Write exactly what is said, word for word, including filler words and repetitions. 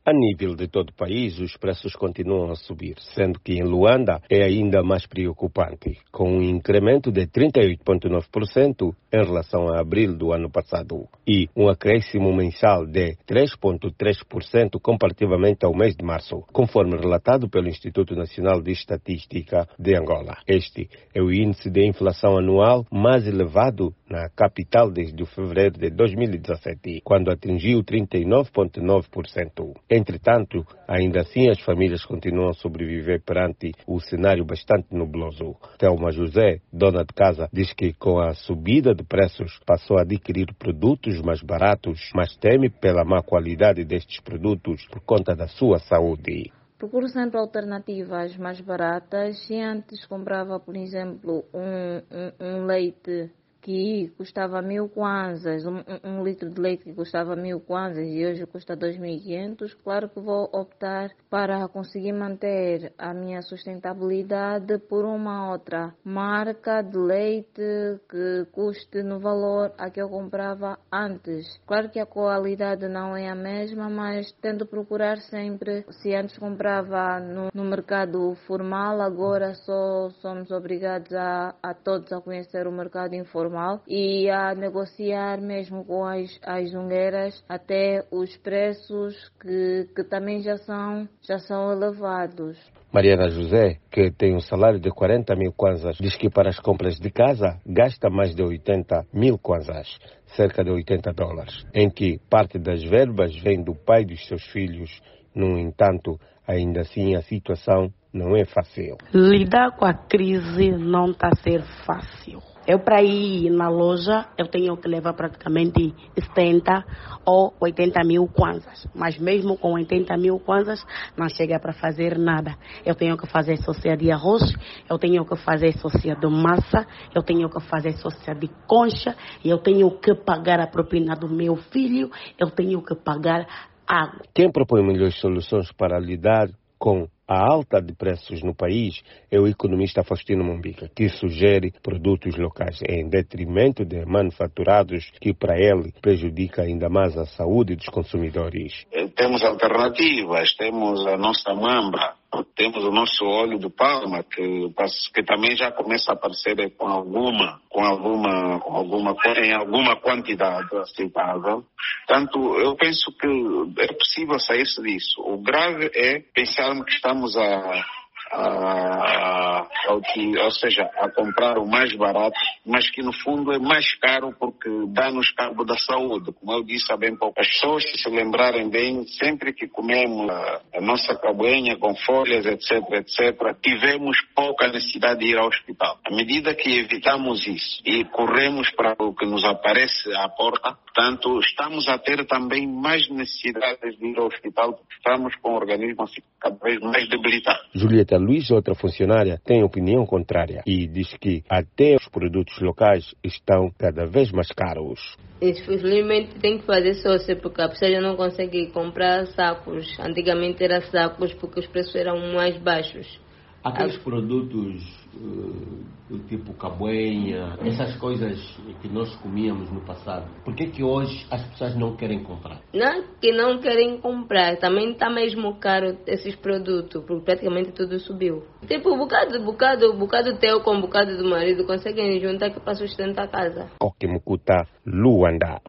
A nível de todo o país, os preços continuam a subir, sendo que em Luanda é ainda mais preocupante, com um incremento de trinta e oito vírgula nove por cento em relação a abril do ano passado e um acréscimo mensal de três vírgula três por cento comparativamente ao mês de março, conforme relatado pelo Instituto Nacional de Estatística de Angola. Este é o índice de inflação anual mais elevado na capital desde fevereiro de dois mil e dezassete, quando atingiu trinta e nove vírgula nove por cento. Entretanto, ainda assim as famílias continuam a sobreviver perante o cenário bastante nubloso. Thelma José, dona de casa, diz que com a subida de preços passou a adquirir produtos mais baratos, mas teme pela má qualidade destes produtos por conta da sua saúde. Procuro sempre alternativas mais baratas. Se antes comprava, por exemplo, um, um, um leite que custava mil kwanzas, um, um litro de leite que custava mil kwanzas e hoje custa dois mil e quinhentos, claro que vou optar para conseguir manter a minha sustentabilidade por uma outra marca de leite que custe no valor a que eu comprava antes. Claro que a qualidade não é a mesma, mas tento procurar sempre. Se antes comprava no, no mercado formal, agora só somos obrigados a, a todos a conhecer o mercado informal e a negociar mesmo com as, as zungueiras até os preços que, que também já são, já são elevados. Mariana José, que tem um salário de quarenta mil kwanzas, diz que para as compras de casa gasta mais de oitenta mil kwanzas, cerca de oitenta dólares, em que parte das verbas vem do pai dos seus filhos. No entanto, ainda assim a situação não é fácil. Lidar com a crise não está a ser fácil. Eu, para ir na loja, eu tenho que levar praticamente setenta ou oitenta mil kwanzas. Mas mesmo com oitenta mil kwanzas, não chega para fazer nada. Eu tenho que fazer sócia de arroz, eu tenho que fazer sócia de massa, eu tenho que fazer sócia de concha, eu tenho que pagar a propina do meu filho, eu tenho que pagar água. Quem propõe melhores soluções para lidar com a alta de preços no país é o economista Faustino Mombica, que sugere produtos locais em detrimento de manufaturados que para ele prejudica ainda mais a saúde dos consumidores. Temos alternativas, temos a nossa mamba, temos o nosso óleo de palma, que, que também já começa a aparecer com alguma, com alguma, com alguma, em alguma quantidade aceitável. Portanto, eu penso que é possível sair-se disso. O grave é pensarmos que estamos a, a, a, ou seja, a comprar o mais barato, mas que no fundo é mais caro porque dá-nos cabo da saúde. Como eu disse há bem pouco, as pessoas, se se lembrarem bem, sempre que comemos a, a nossa cabuenha com folhas, etc, etc, tivemos pouca necessidade de ir ao hospital. À medida que evitamos isso e corremos para o que nos aparece à porta, portanto, estamos a ter também mais necessidade de ir ao hospital porque estamos com o organismo assim, cada vez mais debilitado. Julieta Luiz, outra funcionária, tem opinião contrária e diz que até os produtos locais estão cada vez mais caros. Infelizmente tem que fazer sócia porque a pessoa já não consegue comprar sacos. Antigamente era sacos porque os preços eram mais baixos. Aqueles a... produtos uh, do tipo cabuenha, essas coisas que nós comíamos no passado, por que que hoje as pessoas não querem comprar? Não que não querem comprar, também está mesmo caro esses produtos, porque praticamente tudo subiu. Tipo, bocado, bocado, bocado teu com bocado do marido conseguem juntar que para sustentar a casa. Kokimukuta, Luanda.